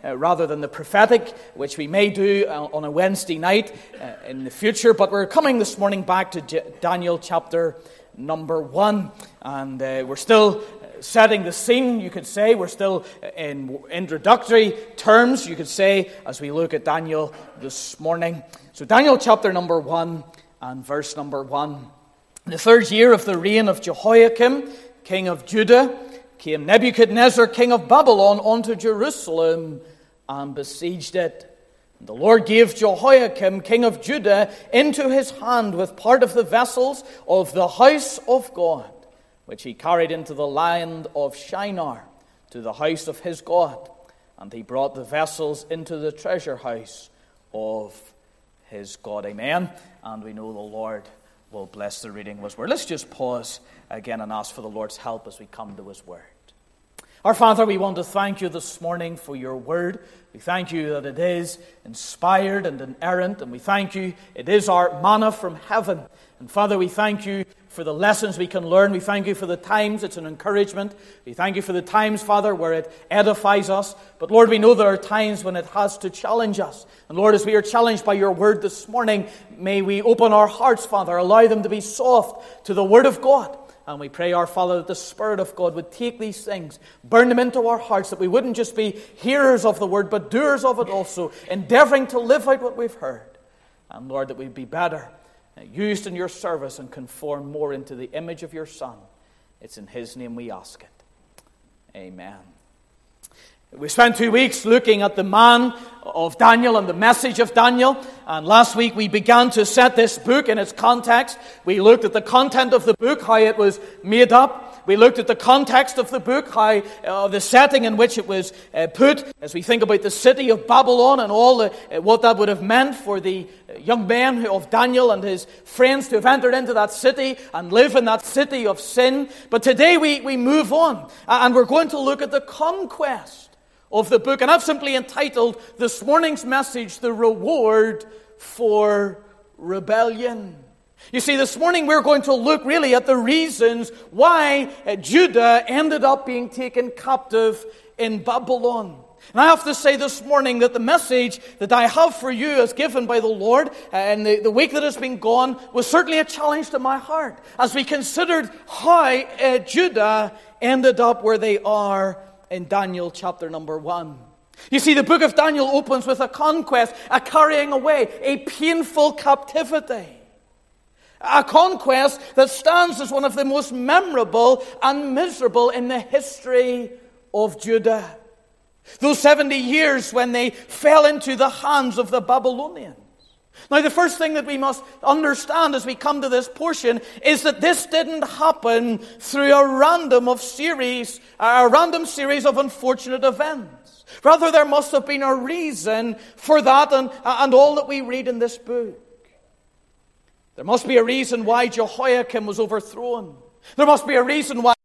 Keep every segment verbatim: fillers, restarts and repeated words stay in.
uh, rather than the prophetic, which we may do uh, on a Wednesday night uh, in the future. But we're coming this morning back to J- Daniel chapter number one. And uh, we're still setting the scene, you could say. We're still in introductory terms, you could say, as we look at Daniel this morning. So Daniel chapter number one and verse number one. In the third year of the reign of Jehoiakim, king of Judah, came Nebuchadnezzar, king of Babylon, unto Jerusalem and besieged it. And the Lord gave Jehoiakim, king of Judah, into his hand with part of the vessels of the house of God, which he carried into the land of Shinar, to the house of his God. And he brought the vessels into the treasure house of his God. Amen. And we know the Lord will bless the reading of his word. Let's just pause again and ask for the Lord's help as we come to his word. Our Father, we want to thank you this morning for your word. We thank you that it is inspired and inerrant, and we thank you it is our manna from heaven. And Father, we thank you for the lessons we can learn. We thank you for the times it's an encouragement. We thank you for the times, Father, where it edifies us. But Lord, we know there are times when it has to challenge us. And Lord, as we are challenged by your word this morning, may we open our hearts, Father, allow them to be soft to the word of God. And we pray, our Father, that the Spirit of God would take these things, burn them into our hearts, that we wouldn't just be hearers of the word, but doers of it also, endeavoring to live out what we've heard. And Lord, that we'd be better used in your service and conform more into the image of your Son. It's in his name we ask it. Amen. We spent two weeks looking at the man of Daniel and the message of Daniel. And last week we began to set this book in its context. We looked at the content of the book, how it was made up. We looked at the context of the book, how uh, the setting in which it was uh, put, as we think about the city of Babylon and all the, uh, what that would have meant for the young men of Daniel and his friends to have entered into that city and live in that city of sin. But today we, we move on, and we're going to look at the conquest of the book. And I've simply entitled this morning's message, The Reward for Rebellion. You see, this morning we're going to look really at the reasons why Judah ended up being taken captive in Babylon. And I have to say this morning that the message that I have for you as given by the Lord and the, the week that has been gone was certainly a challenge to my heart as we considered how uh, Judah ended up where they are in Daniel chapter number one. You see, the book of Daniel opens with a conquest, a carrying away, a painful captivity. A conquest that stands as one of the most memorable and miserable in the history of Judah. Those seventy years when they fell into the hands of the Babylonians. Now, the first thing that we must understand as we come to this portion is that this didn't happen through a random of series, a random series of unfortunate events. Rather, there must have been a reason for that and, and all that we read in this book. There must be a reason why Jehoiakim was overthrown. There must be a reason why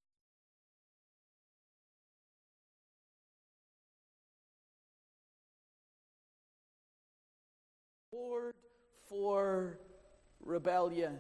for rebellion.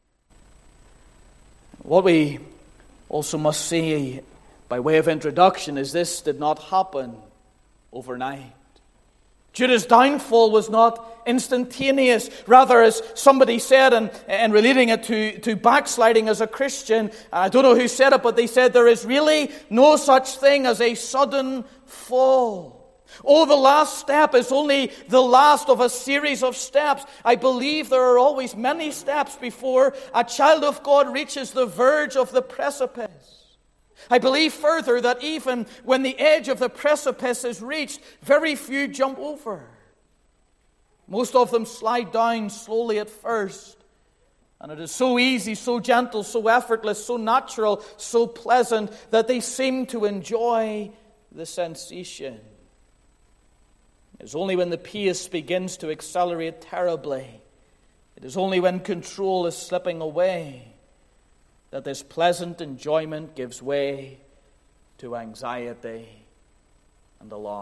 What we also must see by way of introduction is this did not happen overnight. Judah's downfall was not instantaneous. Rather, as somebody said, and, and relating it to, to backsliding as a Christian, I don't know who said it, but they said there is really no such thing as a sudden fall. Oh, the last step is only the last of a series of steps. I believe there are always many steps before a child of God reaches the verge of the precipice. I believe further that even when the edge of the precipice is reached, very few jump over. Most of them slide down slowly at first. And it is so easy, so gentle, so effortless, so natural, so pleasant that they seem to enjoy the sensation. It is only when the pace begins to accelerate terribly, it is only when control is slipping away, that this pleasant enjoyment gives way to anxiety and alarm.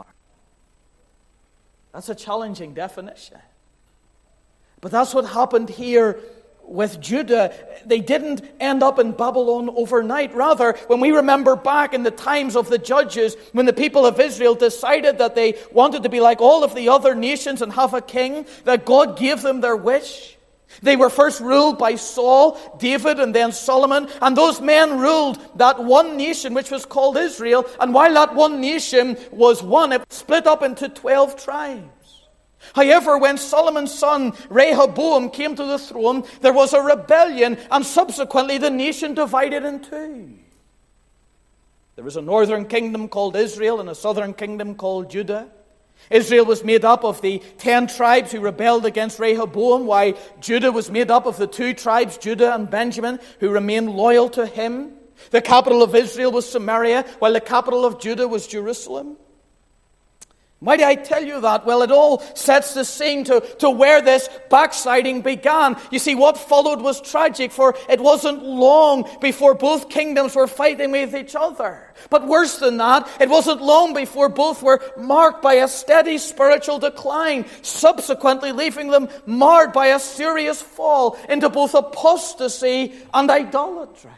That's a challenging definition. But that's what happened here with Judah, they didn't end up in Babylon overnight. Rather, when we remember back in the times of the judges, when the people of Israel decided that they wanted to be like all of the other nations and have a king, that God gave them their wish. They were first ruled by Saul, David, and then Solomon. And those men ruled that one nation, which was called Israel. And while that one nation was one, it split up into twelve tribes. However, when Solomon's son Rehoboam came to the throne, there was a rebellion, and subsequently the nation divided in two. There was a northern kingdom called Israel and a southern kingdom called Judah. Israel was made up of the ten tribes who rebelled against Rehoboam, while Judah was made up of the two tribes, Judah and Benjamin, who remained loyal to him. The capital of Israel was Samaria, while the capital of Judah was Jerusalem. Why do I tell you that? Well, it all sets the scene to, to where this backsliding began. You see, what followed was tragic, for it wasn't long before both kingdoms were fighting with each other. But worse than that, it wasn't long before both were marked by a steady spiritual decline, subsequently leaving them marred by a serious fall into both apostasy and idolatry.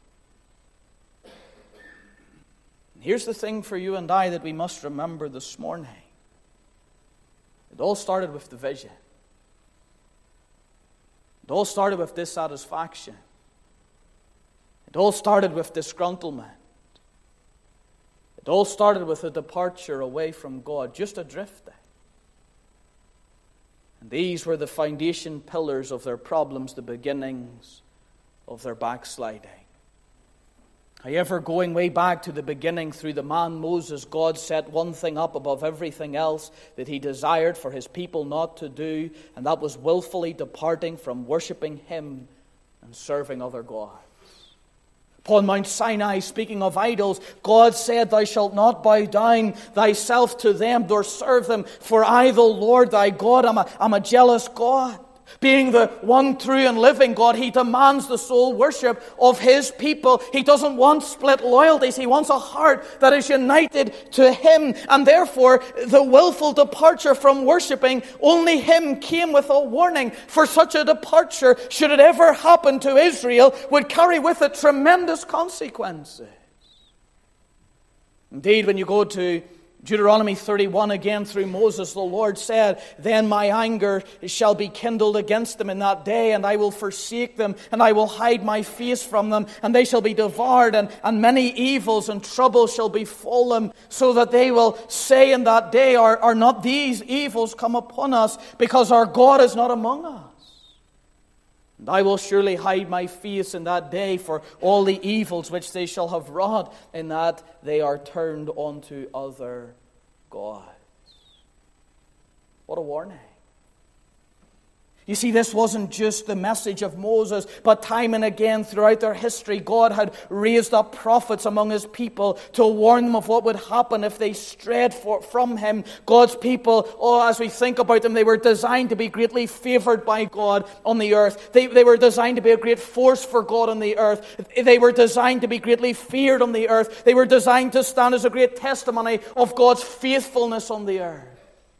Here's the thing for you and I that we must remember this morning. It all started with division. It all started with dissatisfaction. It all started with disgruntlement. It all started with a departure away from God, just a drifting. And these were the foundation pillars of their problems, the beginnings of their backsliding. However, going way back to the beginning through the man Moses, God set one thing up above everything else that he desired for his people not to do, and that was willfully departing from worshiping him and serving other gods. Upon Mount Sinai, speaking of idols, God said, "Thou shalt not bow down thyself to them, nor serve them, for I, the Lord thy God, am a, am a jealous God." Being the one true and living God, he demands the sole worship of his people. He doesn't want split loyalties. He wants a heart that is united to him. And therefore, the willful departure from worshiping only him came with a warning. For such a departure, should it ever happen to Israel, would carry with it tremendous consequences. Indeed, when you go to Deuteronomy thirty-one again through Moses, the Lord said, "Then my anger shall be kindled against them in that day, and I will forsake them, and I will hide my face from them, and they shall be devoured, and, and many evils and troubles shall befall them, so that they will say in that day, are, are not these evils come upon us, because our God is not among us? And I will surely hide my face in that day for all the evils which they shall have wrought, in that they are turned unto other gods." What a warning. You see, this wasn't just the message of Moses, but time and again throughout their history, God had raised up prophets among his people to warn them of what would happen if they strayed for, from him. God's people, oh, as we think about them, they were designed to be greatly favored by God on the earth. They, they were designed to be a great force for God on the earth. They were designed to be greatly feared on the earth. They were designed to stand as a great testimony of God's faithfulness on the earth.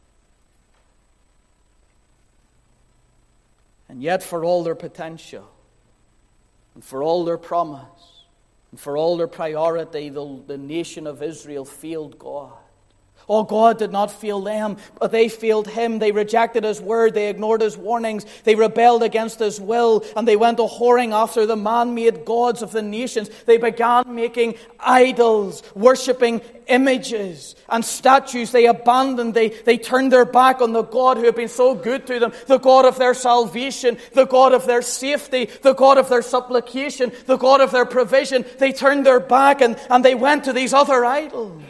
And yet, for all their potential, and for all their promise, and for all their priority, the, the nation of Israel failed God. Oh, God did not fail them, but they failed him. They rejected his word. They ignored his warnings. They rebelled against his will, and they went a whoring after the man-made gods of the nations. They began making idols, worshipping images and statues. They abandoned, they, they turned their back on the God who had been so good to them, the God of their salvation, the God of their safety, the God of their supplication, the God of their provision. They turned their back and, and they went to these other idols.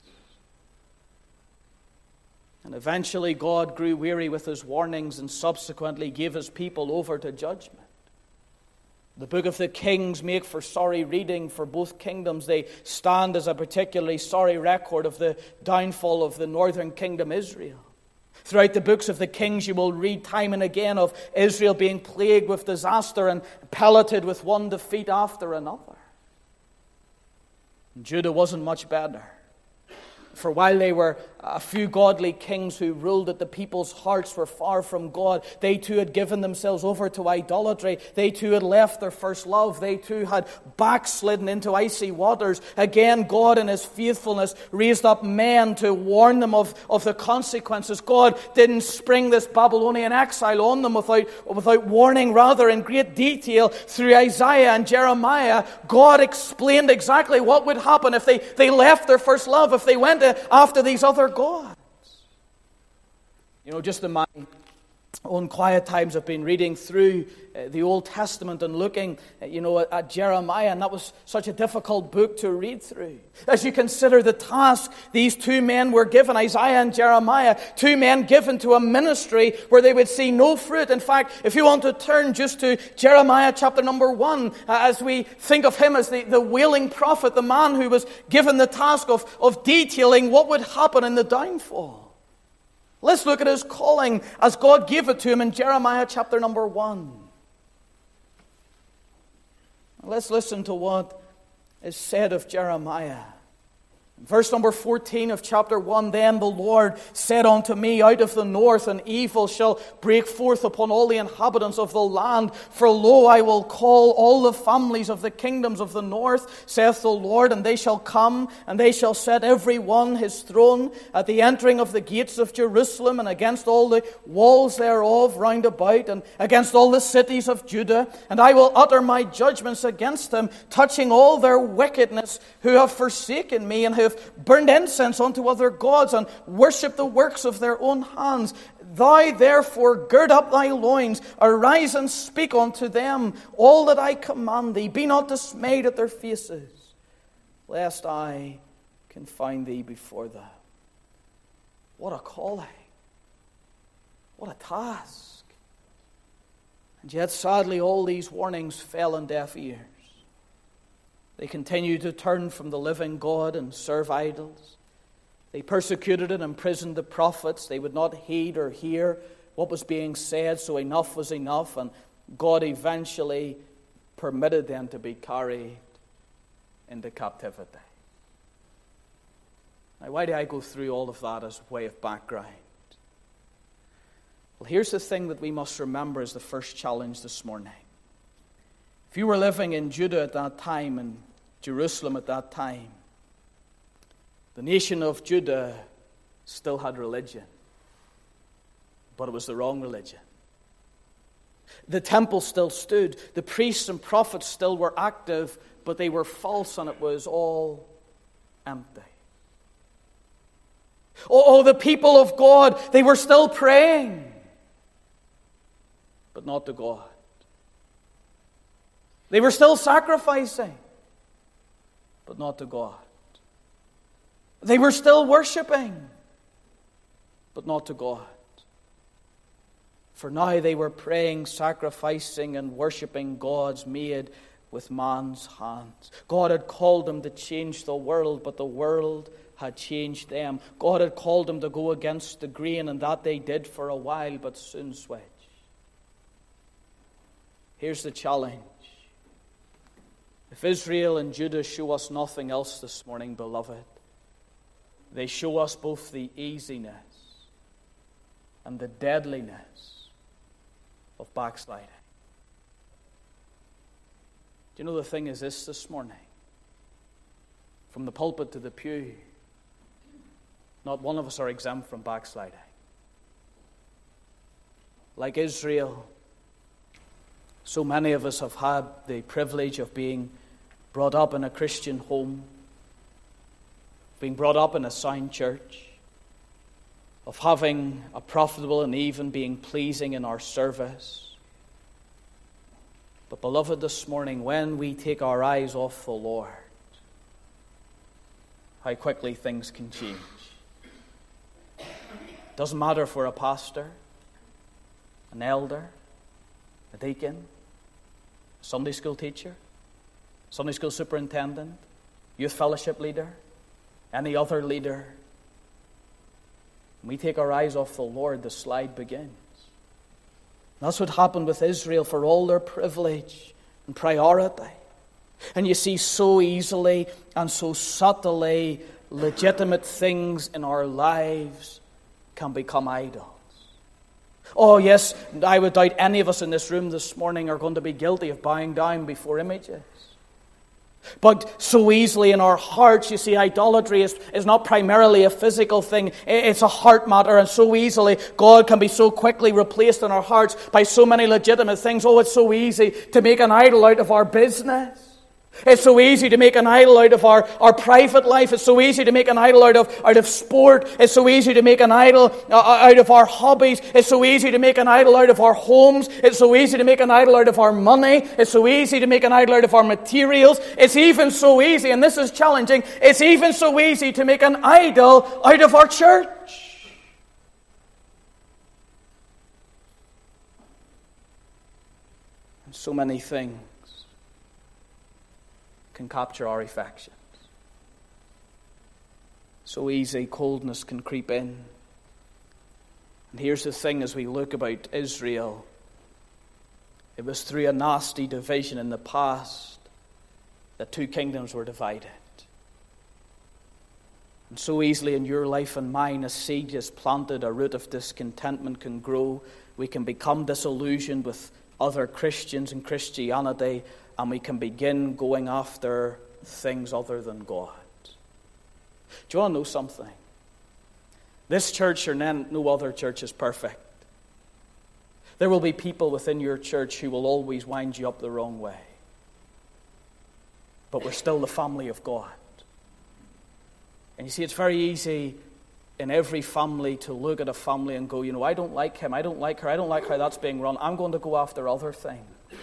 And eventually God grew weary with his warnings and subsequently gave his people over to judgment. The book of the Kings make for sorry reading for both kingdoms. They stand as a particularly sorry record of the downfall of the northern kingdom Israel. Throughout the books of the Kings you will read time and again of Israel being plagued with disaster and pelleted with one defeat after another. And Judah wasn't much better. For while they were a few godly kings who ruled that the people's hearts were far from God. They too had given themselves over to idolatry. They too had left their first love. They too had backslidden into icy waters. Again, God in His faithfulness raised up men to warn them of, of the consequences. God didn't spring this Babylonian exile on them without, without warning. Rather, in great detail, through Isaiah and Jeremiah, God explained exactly what would happen if they, they left their first love, if they went after these other gods. You know, just in my own quiet times, I've been reading through uh, the Old Testament and looking, uh, you know, at, at Jeremiah, and that was such a difficult book to read through. As you consider the task these two men were given, Isaiah and Jeremiah, two men given to a ministry where they would see no fruit. In fact, if you want to turn just to Jeremiah chapter number one, uh, as we think of him as the, the wailing prophet, the man who was given the task of, of detailing what would happen in the downfall. Let's look at his calling as God gave it to him in Jeremiah chapter number one. Let's listen to what is said of Jeremiah. Verse number fourteen of chapter one, Then the Lord said unto me, Out of the north an evil shall break forth upon all the inhabitants of the land. For lo, I will call all the families of the kingdoms of the north, saith the Lord, and they shall come, and they shall set every one his throne at the entering of the gates of Jerusalem, and against all the walls thereof round about, and against all the cities of Judah. And I will utter my judgments against them, touching all their wickedness, who have forsaken me, and have burned incense unto other gods, and worshipped the works of their own hands. Thou therefore gird up thy loins, arise and speak unto them all that I command thee. Be not dismayed at their faces, lest I confound thee before them. What a calling. What a task. And yet sadly all these warnings fell on deaf ears. They continued to turn from the living God and serve idols. They persecuted and imprisoned the prophets. They would not heed or hear what was being said, so enough was enough, and God eventually permitted them to be carried into captivity. Now, why do I go through all of that as a way of background? Well, here's the thing that we must remember as the first challenge this morning. If you were living in Judah at that time and Jerusalem at that time, the nation of Judah still had religion, but it was the wrong religion. The temple still stood. The priests and prophets still were active, but they were false, and it was all empty. Oh, oh the people of God, they were still praying, but not to God. They were still sacrificing, but not to God. They were still worshiping, but not to God. For now they were praying, sacrificing, and worshiping gods made with man's hands. God had called them to change the world, but the world had changed them. God had called them to go against the grain, and that they did for a while, but soon switched. Here's the challenge. If Israel and Judah show us nothing else this morning, beloved, they show us both the easiness and the deadliness of backsliding. Do you know the thing is this this morning? From the pulpit to the pew, not one of us are exempt from backsliding. Like Israel, so many of us have had the privilege of being brought up in a Christian home, being brought up in a sound church, of having a profitable and even being pleasing in our service. But beloved, this morning, when we take our eyes off the Lord, how quickly things can change. It doesn't matter if we're a pastor, an elder, a deacon, a Sunday school teacher, Sunday school superintendent, youth fellowship leader, any other leader. When we take our eyes off the Lord, the slide begins. That's what happened with Israel for all their privilege and priority. And you see, so easily and so subtly, legitimate things in our lives can become idols. Oh yes, I would doubt any of us in this room this morning are going to be guilty of bowing down before images. But so easily in our hearts, you see, idolatry is, is not primarily a physical thing. It's a heart matter, and so easily God can be so quickly replaced in our hearts by so many legitimate things. Oh, it's so easy to make an idol out of our business. It's so easy to make an idol out of our, our private life. It's so easy to make an idol out of, out of sport. It's so easy to make an idol uh, out of our hobbies. It's so easy to make an idol out of our homes. It's so easy to make an idol out of our money. It's so easy to make an idol out of our materials. It's even so easy, and this is challenging, it's even so easy to make an idol out of our church. And so many things can capture our affections. So easy, coldness can creep in. And here's the thing as we look about Israel. It was through a nasty division in the past that two kingdoms were divided. And so easily in your life and mine, a seed is planted, a root of discontentment can grow. We can become disillusioned with other Christians and Christianity, and we can begin going after things other than God. Do you want to know something? This church or no other church is perfect. There will be people within your church who will always wind you up the wrong way. But we're still the family of God. And you see, it's very easy in every family to look at a family and go, you know, I don't like him, I don't like her, I don't like how that's being run. I'm going to go after other things.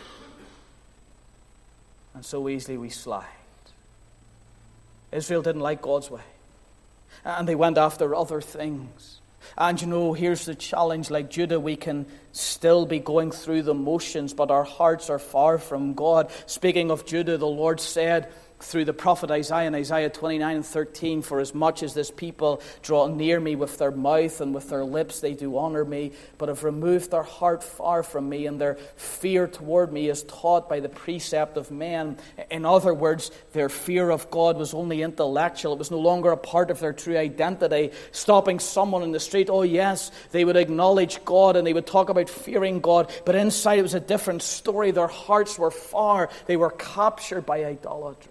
And so easily we slide. Israel didn't like God's way. And they went after other things. And you know, here's the challenge. Like Judah, we can still be going through the motions, but our hearts are far from God. Speaking of Judah, the Lord said through the prophet Isaiah in Isaiah twenty-nine and thirteen, for as much as this people draw near me with their mouth and with their lips they do honor me, but have removed their heart far from me, and their fear toward me is taught by the precept of men. In other words, their fear of God was only intellectual. It was no longer a part of their true identity. Stopping someone in the street, oh yes, they would acknowledge God and they would talk about fearing God, but inside it was a different story. Their hearts were far. They were captured by idolatry.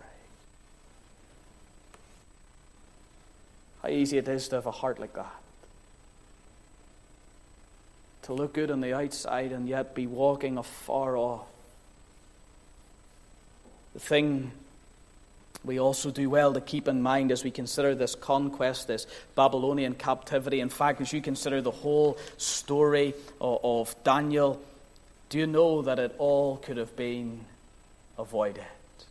How easy it is to have a heart like that. To look good on the outside and yet be walking afar off. The thing we also do well to keep in mind as we consider this conquest, this Babylonian captivity. In fact, as you consider the whole story of, of Daniel, do you know that it all could have been avoided?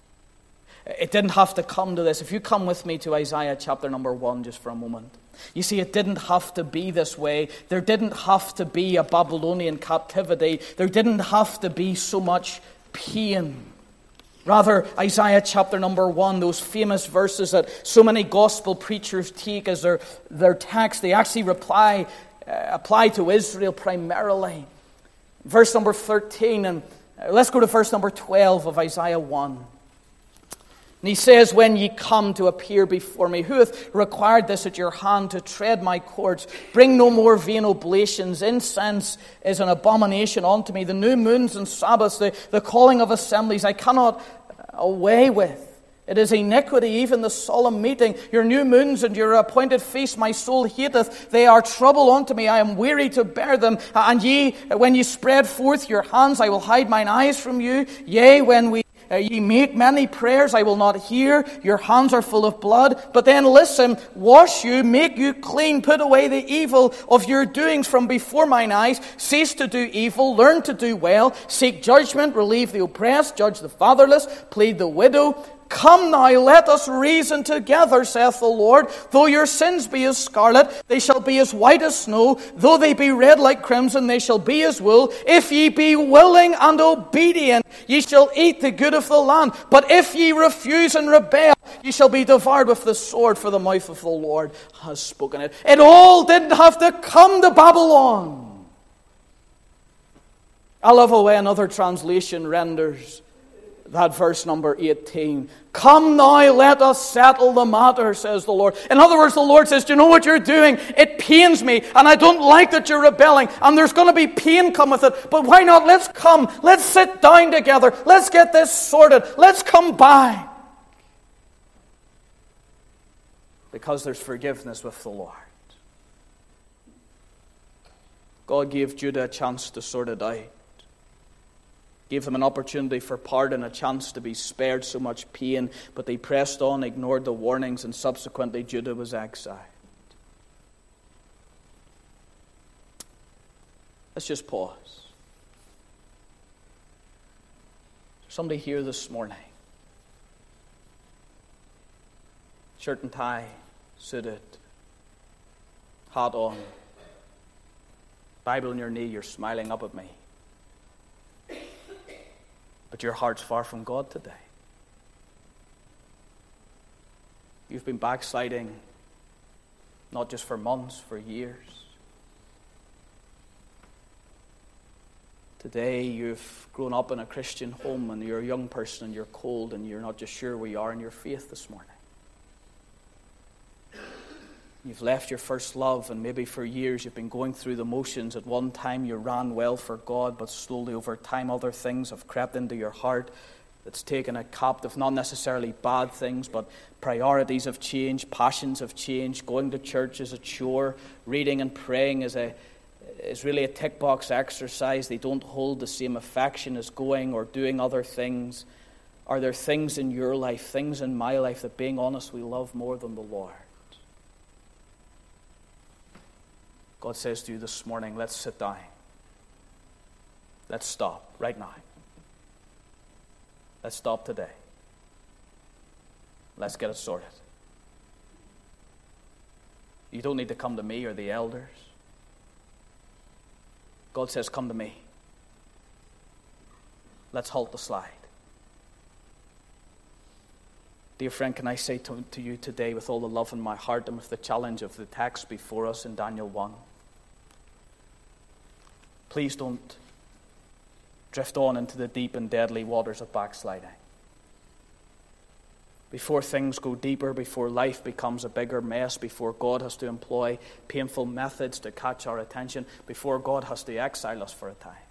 It didn't have to come to this. If you come with me to Isaiah chapter number one just for a moment. You see, it didn't have to be this way. There didn't have to be a Babylonian captivity. There didn't have to be so much pain. Rather, Isaiah chapter number one, those famous verses that so many gospel preachers take as their, their text, they actually reply, uh, apply to Israel primarily. Verse number thirteen, and uh, let's go to verse number twelve of Isaiah one. And he says, when ye come to appear before me, who hath required this at your hand to tread my courts? Bring no more vain oblations. Incense is an abomination unto me. The new moons and Sabbaths, the, the calling of assemblies, I cannot away with. It is iniquity, even the solemn meeting. Your new moons and your appointed feasts my soul hateth. They are trouble unto me. I am weary to bear them. And ye, when ye spread forth your hands, I will hide mine eyes from you. Yea, when we Uh, ye make many prayers, I will not hear. Your hands are full of blood. But then listen, wash you, make you clean, put away the evil of your doings from before mine eyes. Cease to do evil, learn to do well. Seek judgment, relieve the oppressed, judge the fatherless, plead the widow. Come now, let us reason together, saith the Lord. Though your sins be as scarlet, they shall be as white as snow. Though they be red like crimson, they shall be as wool. If ye be willing and obedient, ye shall eat the good of the land. But if ye refuse and rebel, ye shall be devoured with the sword, for the mouth of the Lord has spoken it. It all didn't have to come to Babylon. I love the way another translation renders that verse number eighteen. Come now, let us settle the matter, says the Lord. In other words, the Lord says, do you know what you're doing? It pains me, and I don't like that you're rebelling, and there's going to be pain come with it. But why not? Let's come. Let's sit down together. Let's get this sorted. Let's come back. Because there's forgiveness with the Lord. God gave Judah a chance to sort it out. Gave them an opportunity for pardon, a chance to be spared so much pain, but they pressed on, ignored the warnings, and subsequently Judah was exiled. Let's just pause. Somebody here this morning, shirt and tie, suited, hat on, Bible on your knee, you're smiling up at me. But your heart's far from God today. You've been backsliding, not just for months, for years. Today you've grown up in a Christian home and you're a young person and you're cold and you're not just sure where you are in your faith this morning. You've left your first love, and maybe for years you've been going through the motions. At one time you ran well for God, but slowly over time other things have crept into your heart that's taken a captive. Not necessarily bad things, but priorities have changed, passions have changed. Going to church is a chore. Reading and praying is a is really a tick box exercise. They don't hold the same affection as going or doing other things. Are there things in your life, things in my life that, being honest, we love more than the Lord? God says to you this morning, let's sit down. Let's stop right now. Let's stop today. Let's get it sorted. You don't need to come to me or the elders. God says, come to me. Let's halt the slide. Dear friend, can I say to, to you today, with all the love in my heart and with the challenge of the text before us in Daniel one, please don't drift on into the deep and deadly waters of backsliding. Before things go deeper, before life becomes a bigger mess, before God has to employ painful methods to catch our attention, before God has to exile us for a time.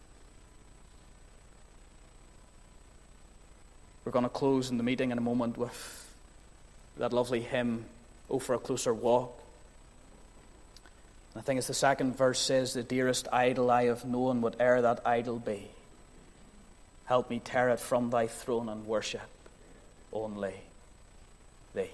We're going to close in the meeting in a moment with that lovely hymn, "Oh, for a Closer Walk." I think it's the second verse says, the dearest idol I have known, whate'er that idol be, help me tear it from thy throne and worship only thee.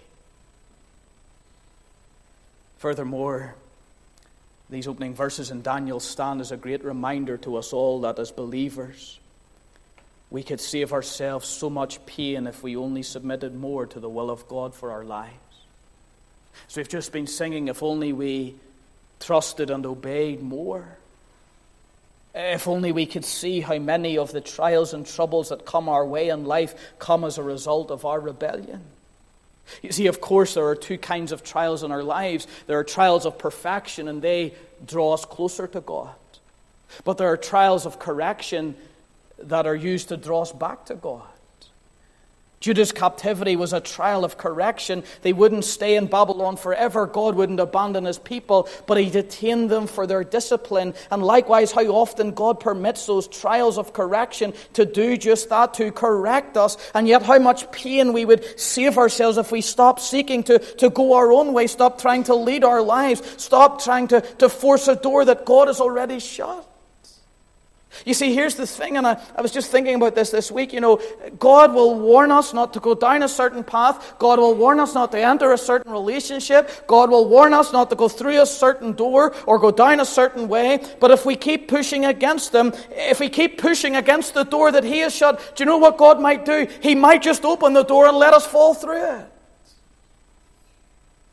Furthermore, these opening verses in Daniel stand as a great reminder to us all that as believers, we could save ourselves so much pain if we only submitted more to the will of God for our lives. So we've just been singing, if only we trusted and obeyed more. If only we could see how many of the trials and troubles that come our way in life come as a result of our rebellion. You see, of course, there are two kinds of trials in our lives. There are trials of perfection, and they draw us closer to God. But there are trials of correction that are used to draw us back to God. Judah's captivity was a trial of correction. They wouldn't stay in Babylon forever. God wouldn't abandon his people, but he detained them for their discipline. And likewise, how often God permits those trials of correction to do just that, to correct us. And yet how much pain we would save ourselves if we stop seeking to, to go our own way, stop trying to lead our lives, stop trying to, to force a door that God has already shut. You see, here's the thing, and I, I was just thinking about this this week. You know, God will warn us not to go down a certain path. God will warn us not to enter a certain relationship. God will warn us not to go through a certain door or go down a certain way. But if we keep pushing against them, if we keep pushing against the door that he has shut, do you know what God might do? He might just open the door and let us fall through it.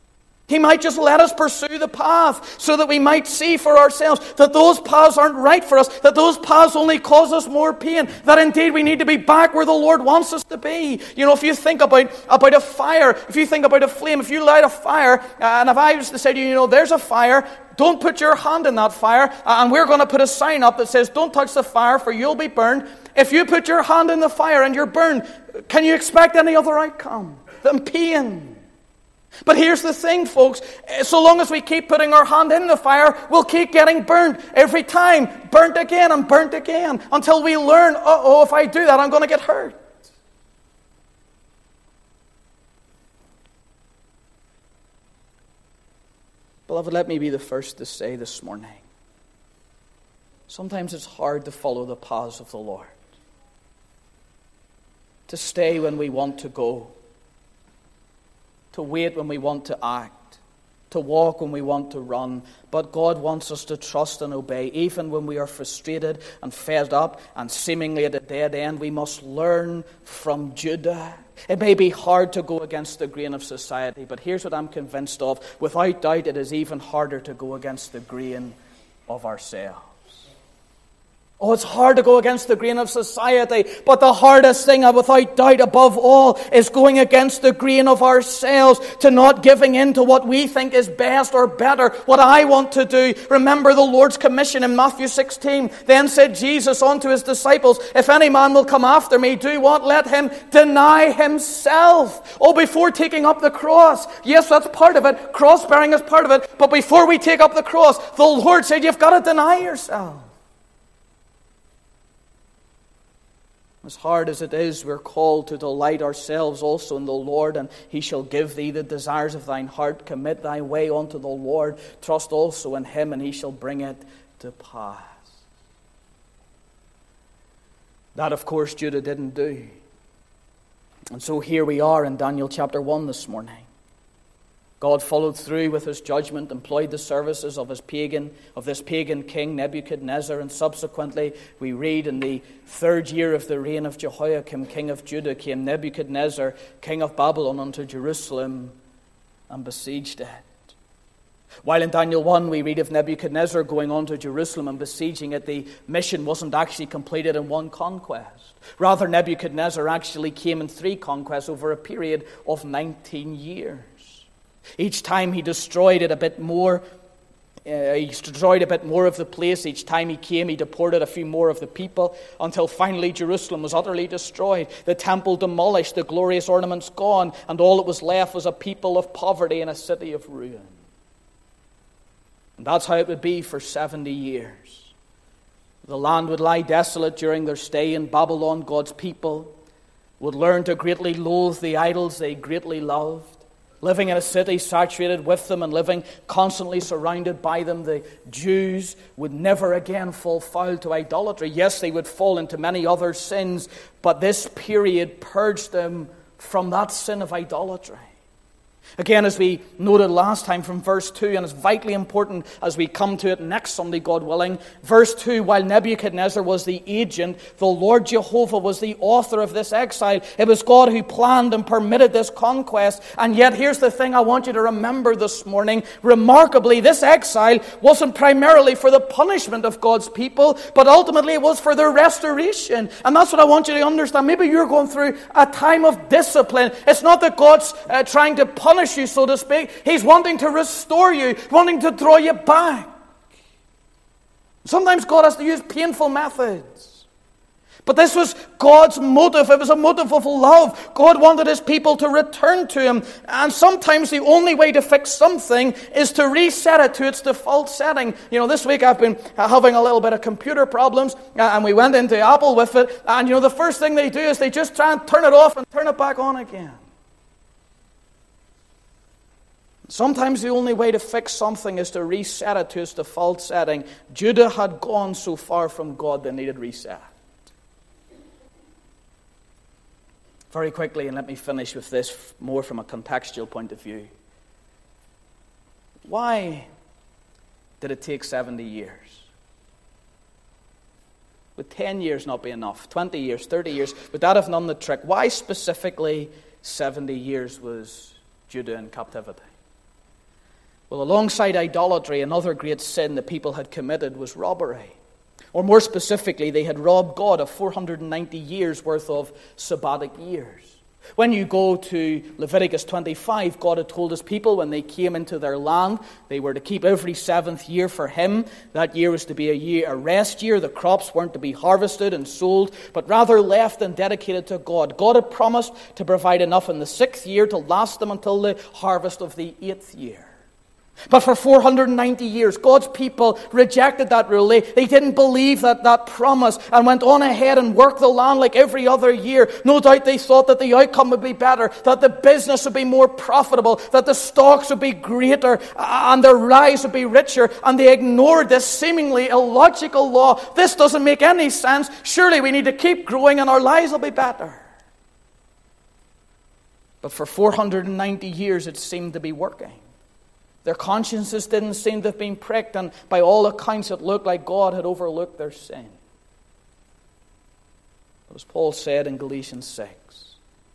He might just let us pursue the path so that we might see for ourselves that those paths aren't right for us, that those paths only cause us more pain, that indeed we need to be back where the Lord wants us to be. You know, if you think about, about a fire, if you think about a flame, if you light a fire, and if I was to say to you, you know, there's a fire, don't put your hand in that fire, and we're going to put a sign up that says, don't touch the fire for you'll be burned. If you put your hand in the fire and you're burned, can you expect any other outcome than pain? But here's the thing, folks. So long as we keep putting our hand in the fire, we'll keep getting burnt every time. Burnt again and burnt again. Until we learn, uh-oh, if I do that, I'm going to get hurt. Beloved, let me be the first to say this morning, sometimes it's hard to follow the paths of the Lord. To stay when we want to go. To wait when we want to act, to walk when we want to run. But God wants us to trust and obey. Even when we are frustrated and fed up and seemingly at a dead end, we must learn from Judah. It may be hard to go against the grain of society, but here's what I'm convinced of. Without doubt, it is even harder to go against the grain of ourselves. Oh, it's hard to go against the grain of society, but the hardest thing, without doubt above all, is going against the grain of ourselves, to not giving in to what we think is best or better, what I want to do. Remember the Lord's commission in Matthew sixteen. Then said Jesus unto his disciples, if any man will come after me, do what? Let him deny himself. Oh, before taking up the cross. Yes, that's part of it. Cross-bearing is part of it. But before we take up the cross, the Lord said, you've got to deny yourself. As hard as it is, we're called to delight ourselves also in the Lord, and He shall give thee the desires of thine heart. Commit thy way unto the Lord. Trust also in Him, and He shall bring it to pass. That, of course, Judah didn't do. And so here we are in Daniel chapter one this morning. God followed through with His judgment, employed the services of his pagan, of this pagan king Nebuchadnezzar, and subsequently we read in the third year of the reign of Jehoiakim, king of Judah, came Nebuchadnezzar, king of Babylon, unto Jerusalem and besieged it. While in Daniel one we read of Nebuchadnezzar going on to Jerusalem and besieging it, the mission wasn't actually completed in one conquest. Rather, Nebuchadnezzar actually came in three conquests over a period of nineteen years. Each time he destroyed it a bit more, uh, he destroyed a bit more of the place. Each time he came, he deported a few more of the people, until finally Jerusalem was utterly destroyed. The temple demolished, the glorious ornaments gone, and all that was left was a people of poverty and a city of ruin. And that's how it would be for seventy years. The land would lie desolate during their stay in Babylon. God's people would learn to greatly loathe the idols they greatly loved. Living in a city saturated with them and living constantly surrounded by them, the Jews would never again fall foul to idolatry. Yes, they would fall into many other sins, but this period purged them from that sin of idolatry. Again, as we noted last time from verse two, and it's vitally important as we come to it next Sunday, God willing. Verse two, while Nebuchadnezzar was the agent, the Lord Jehovah was the author of this exile. It was God who planned and permitted this conquest. And yet, here's the thing I want you to remember this morning. Remarkably, this exile wasn't primarily for the punishment of God's people, but ultimately it was for their restoration. And that's what I want you to understand. Maybe you're going through a time of discipline. It's not that God's uh, trying to punish you, so to speak. He's wanting to restore you, wanting to draw you back. Sometimes God has to use painful methods. But this was God's motive. It was a motive of love. God wanted His people to return to Him. And sometimes the only way to fix something is to reset it to its default setting. You know, this week I've been having a little bit of computer problems, and we went into Apple with it. And, you know, the first thing they do is they just try and turn it off and turn it back on again. Sometimes the only way to fix something is to reset it to its default setting. Judah had gone so far from God they needed reset. Very quickly, and let me finish with this more from a contextual point of view. Why did it take seventy years? Would ten years not be enough? twenty years, thirty years? Would that have done the trick? Why specifically seventy years was Judah in captivity? Well, alongside idolatry, another great sin the people had committed was robbery. Or more specifically, they had robbed God of four hundred ninety years worth of sabbatic years. When you go to Leviticus twenty-five, God had told his people when they came into their land, they were to keep every seventh year for him. That year was to be a year, a rest year. The crops weren't to be harvested and sold, but rather left and dedicated to God. God had promised to provide enough in the sixth year to last them until the harvest of the eighth year. But for four hundred ninety years, God's people rejected that rule. They, they didn't believe that, that promise and went on ahead and worked the land like every other year. No doubt they thought that the outcome would be better, that the business would be more profitable, that the stocks would be greater, and their lives would be richer. And they ignored this seemingly illogical law. This doesn't make any sense. Surely we need to keep growing and our lives will be better. But for four hundred ninety years, it seemed to be working. Their consciences didn't seem to have been pricked, and by all accounts it looked like God had overlooked their sin. But as Paul said in Galatians six,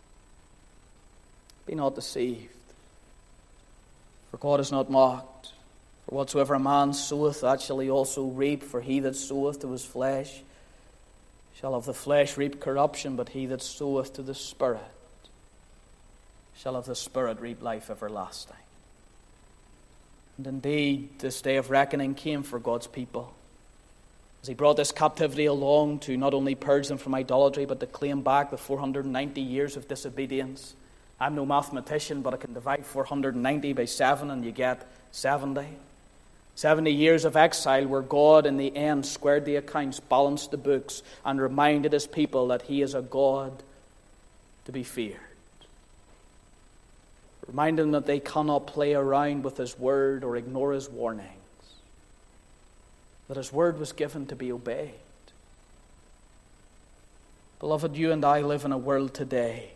be not deceived, for God is not mocked. For whatsoever a man soweth, that shall he also reap. For he that soweth to his flesh shall of the flesh reap corruption, but he that soweth to the Spirit shall of the Spirit reap life everlasting. And indeed, this day of reckoning came for God's people, as he brought this captivity along to not only purge them from idolatry, but to claim back the four hundred ninety years of disobedience. I'm no mathematician, but I can divide four hundred ninety by seven, and you get seventy. seventy years of exile where God in the end squared the accounts, balanced the books, and reminded his people that he is a God to be feared. Remind them that they cannot play around with his word or ignore his warnings. That his word was given to be obeyed. Beloved, you and I live in a world today,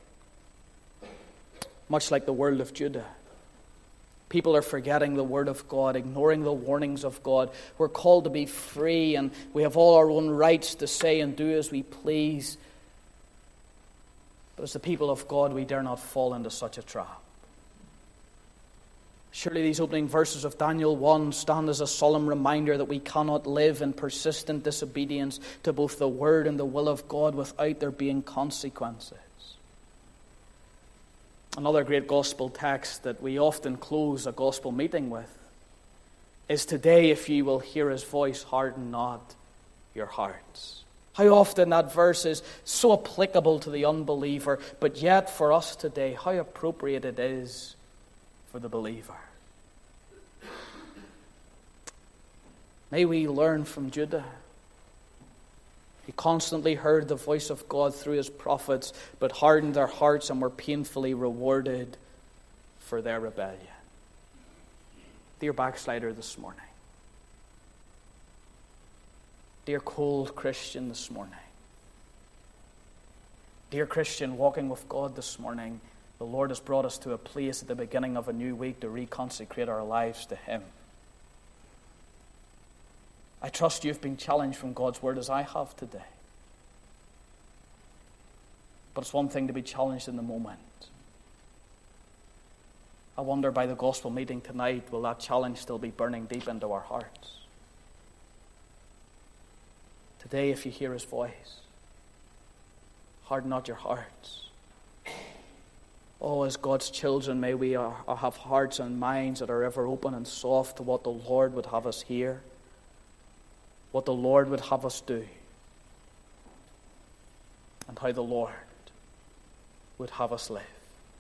much like the world of Judah. People are forgetting the word of God, ignoring the warnings of God. We're called to be free, and we have all our own rights to say and do as we please. But as the people of God, we dare not fall into such a trap. Surely these opening verses of Daniel one stand as a solemn reminder that we cannot live in persistent disobedience to both the word and the will of God without there being consequences. Another great gospel text that we often close a gospel meeting with is, today if ye will hear his voice, harden not your hearts. How often that verse is so applicable to the unbeliever, but yet for us today, how appropriate it is for the believer. May we learn from Judah. He constantly heard the voice of God through his prophets, but hardened their hearts and were painfully rewarded for their rebellion. Dear backslider this morning, dear cold Christian this morning, dear Christian walking with God this morning, the Lord has brought us to a place at the beginning of a new week to reconsecrate our lives to him. I trust you've been challenged from God's word as I have today. But it's one thing to be challenged in the moment. I wonder, by the gospel meeting tonight, will that challenge still be burning deep into our hearts? Today, if you hear his voice, harden not your hearts. Oh, as God's children, may we are, have hearts and minds that are ever open and soft to what the Lord would have us hear, what the Lord would have us do, and how the Lord would have us live.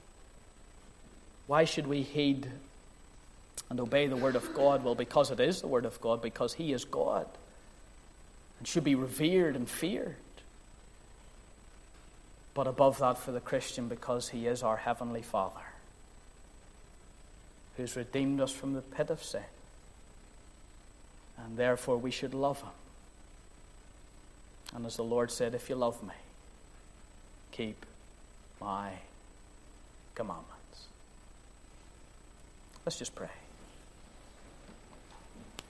Why should we heed and obey the word of God? Well, because it is the word of God, because he is God, and should be revered and feared. But above that, for the Christian, because he is our heavenly Father, who's redeemed us from the pit of sin. And therefore we should love him. And as the Lord said, if you love me, keep my commandments. Let's just pray.